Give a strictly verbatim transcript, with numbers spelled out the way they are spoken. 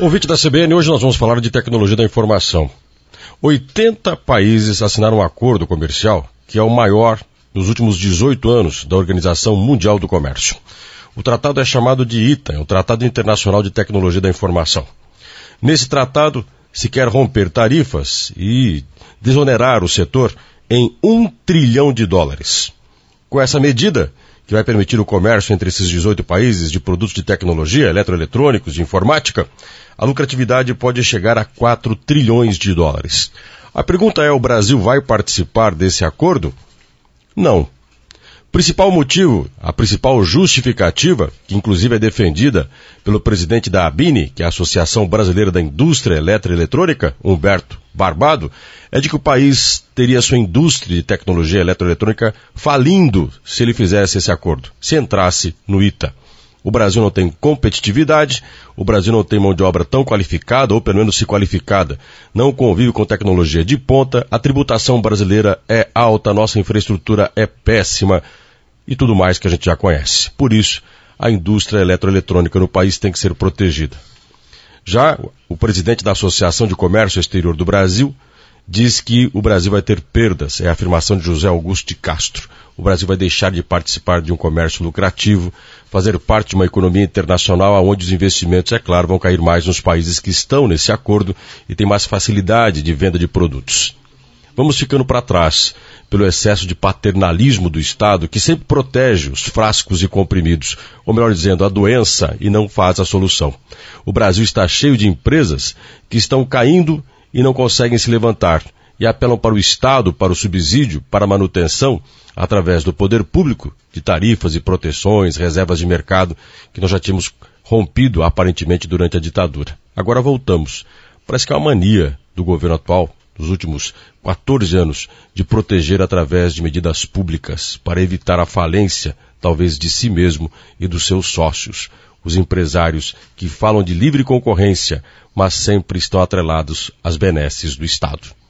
Ouvinte da C B N, hoje nós vamos falar de tecnologia da informação. oitenta países assinaram um acordo comercial que é o maior nos últimos dezoito anos da Organização Mundial do Comércio. O tratado é chamado de I T A, o Tratado Internacional de Tecnologia da Informação. Nesse tratado se quer romper tarifas e desonerar o setor em um trilhão de dólares. Com essa medida, que vai permitir o comércio entre esses dezoito países de produtos de tecnologia, eletroeletrônicos, de informática, a lucratividade pode chegar a quatro trilhões de dólares. A pergunta é, o Brasil vai participar desse acordo? Não. O principal motivo, a principal justificativa, que inclusive é defendida pelo presidente da ABINE, que é a Associação Brasileira da Indústria Eletroeletrônica, Humberto Barbado, é de que o país teria sua indústria de tecnologia eletroeletrônica falindo se ele fizesse esse acordo, se entrasse no I T A. O Brasil não tem competitividade, o Brasil não tem mão de obra tão qualificada, ou pelo menos se qualificada, não convive com tecnologia de ponta, a tributação brasileira é alta, a nossa infraestrutura é péssima e tudo mais que a gente já conhece. Por isso, a indústria eletroeletrônica no país tem que ser protegida. Já o presidente da Associação de Comércio Exterior do Brasil diz que o Brasil vai ter perdas, é a afirmação de José Augusto de Castro. O Brasil vai deixar de participar de um comércio lucrativo, fazer parte de uma economia internacional onde os investimentos, é claro, vão cair mais nos países que estão nesse acordo e têm mais facilidade de venda de produtos. Vamos ficando para trás pelo excesso de paternalismo do Estado, que sempre protege os frascos e comprimidos, ou melhor dizendo, a doença e não faz a solução. O Brasil está cheio de empresas que estão caindo e não conseguem se levantar, e apelam para o Estado, para o subsídio, para a manutenção, através do poder público, de tarifas e proteções, reservas de mercado, que nós já tínhamos rompido aparentemente durante a ditadura. Agora voltamos. Parece que é uma mania do governo atual, nos últimos quatorze anos, de proteger através de medidas públicas, para evitar a falência, talvez de si mesmo e dos seus sócios. Os empresários que falam de livre concorrência, mas sempre estão atrelados às benesses do Estado.